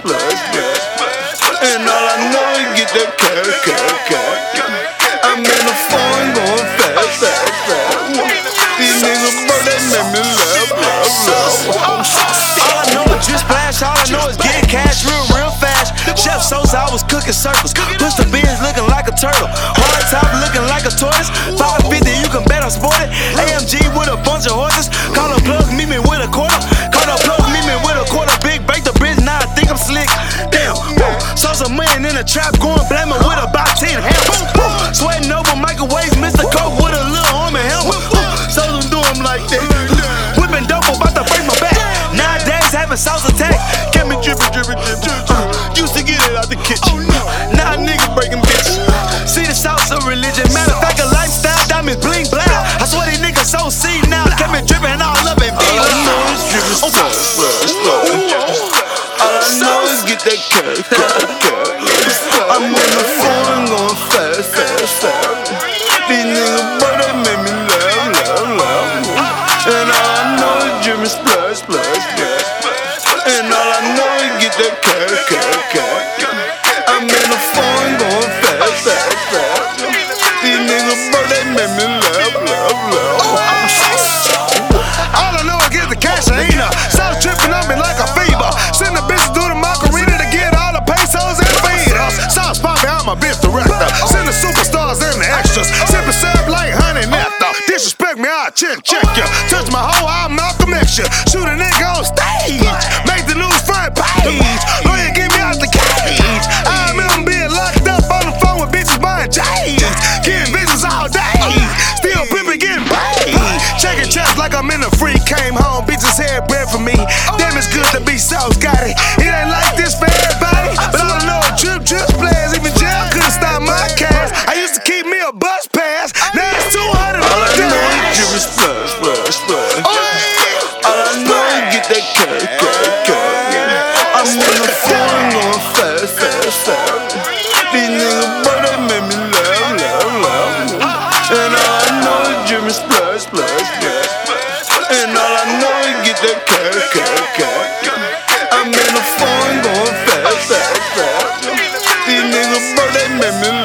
splash, splash. And all I know is get that cash, cash, cash. I'm in the phone going fast, fast, fast. These niggas, bro, they make me laugh, laugh, laugh. All I know is just splash, all I know is get cash real fast. Chef Sosa, I was cooking circles. Push the beans looking like a turtle. Hard top looking like a tortoise. 550, you can bet I'm sported. AMG with a bunch of horses. Call a plug, meet me with a quarter. Call a plug, meet me with a quarter. Big break the bridge, now I think I'm slick. Damn, whoa. Saw some man in the trap going blaming with about 10 helmets. Sweating over microwaves, Mr. Coke with a little arm and helmet. So them do them like that. Whipping dope about to break my back. Nowadays having sauce attack. Kept me drippin', drippin', drippin'. Used to get it out the kitchen. Now niggas breaking bitches. See the sauce of religion. Matter of fact, a lifestyle, diamonds bling bling. I swear these niggas so see now. Kept me drippin' all up and all I know is drippin', splash, splash, splash. All I know is get that cash, cash, cash. I'm on the phone going fast, fast, fast. These niggas, bro, they make me laugh, laugh, laugh. And all I know is drippin', splash, splash, splash. And all I know is get that cash, cash, cash. I'm in the phone going fast, fast, fast. These niggas, bro, they make me laugh, laugh, laugh. All I know is get the cash, ain't a sauce tripping on me like a fever. Send the bitches through the Macarena to get all the pesos and feed us. Sauce poppin', I'm a bitch director. Send the superstars and the extras. Sippin' syrup like honey nectar. Disrespect me, I'll check ya. Touch my hoe, I'll Malcolm X ya. Shoot a nigga on stage. Make the news front page. Lawyer, get me out the cage. I remember being locked up on the phone with bitches buying chains. Getting bitches all day. Still pimpin', getting paid. Checking checks like I'm in the free. Came home, bitches had bread for me. Damn, it's good to be South, got it. It ain't like this for everybody. But all I know is drip players. Even jail couldn't stop my cash. I used to keep me a bus pass. Now it's 200 all I know is drippin', splash, splash, splash. All I know is get that cash, cash, cash. I'm on the phone going fast, fast, fast. These niggas, bro, they make me laugh, laugh, laugh. And all I know is drippin', splash, splash, splash. And all I know is get that cash, cash, cash. I'm in the phone going fast, fast, fast. These niggas, bro, they make me laugh.